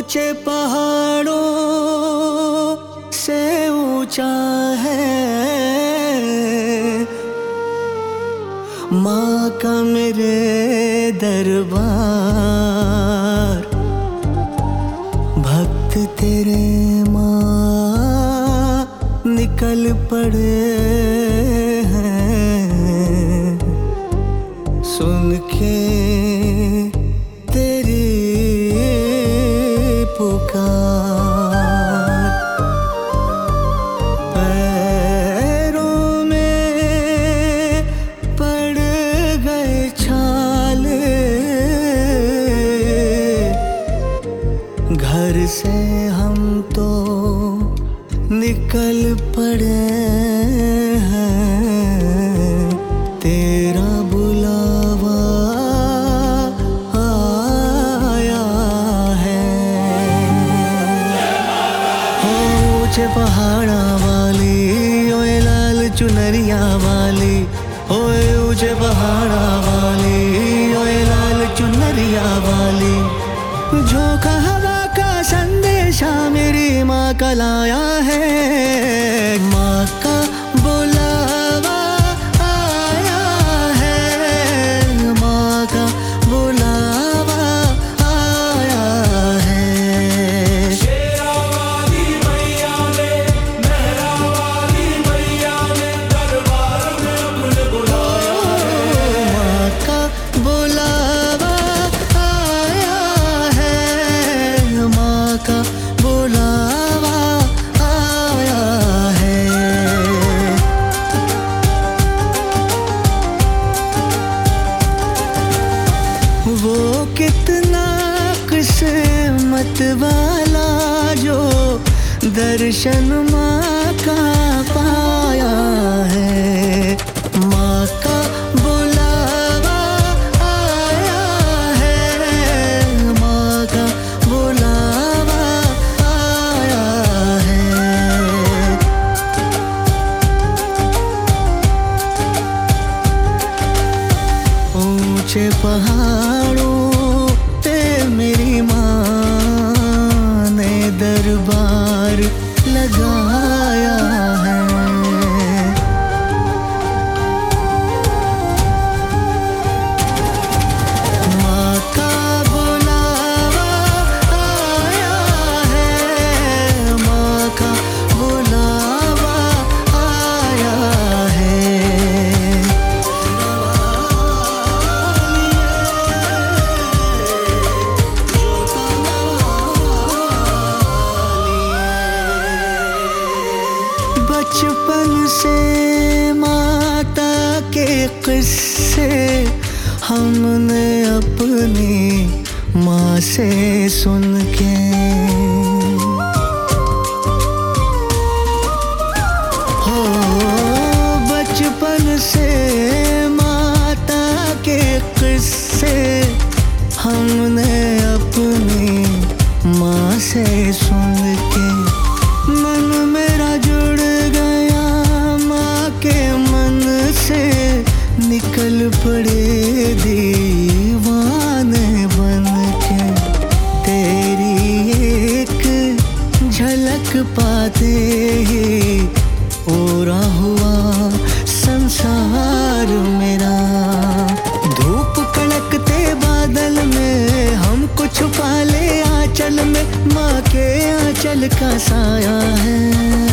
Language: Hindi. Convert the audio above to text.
ऊंचे पहाड़ों से ऊंचा है माँ का मेरे दरबार। भक्त तेरे माँ निकल पड़े हैं सुन के तेरी पुकार। पैरों में पड़ गए छाले, घर से हम तो निकल पड़े हैं, तेरा बुलावा आया है। ऊंचे पहाड़ा वाली ओए लाल चुनरिया वाली, ओए ऊंचे पहाड़ा वाली ओए लाल चुनरिया वाली। झोंका हवा का संदेशा मेरी माँ का लाया है, माँ का बुलावा आया है, माँ का बुलावा आया है। शेरा वाली मैया ने, मेहरा वाली मैया ने दरबार में अपने बुलाया है। माँ का बुलावा आया है, माँ का बुलावा आया है। वो कितना किस्मत वाला जो दर्शन माँ का पाया है, माँ का बुलावा आया है, माँ का बुलावा आया है। ऊंचे पहाड़ों पे मेरी माँ ने दरबार लगाया है। माँ का बुलावा आया है, माँ का बुलावा आया है। बचपन से माता के किस्से हमने अपनी माँ से सुन के, हो बचपन से माता के किस्से हमने अपनी माँ से सुन के। मन मेरा जुड़ गया माँ के मन से, निकल पड़े दीवाने बन के। तेरी एक झलक पाते ही ओरा हुआ संसार मेरा। धूप कड़कते बादल में हमको छुपा ले आंचल में, माँ के आंचल का साया है।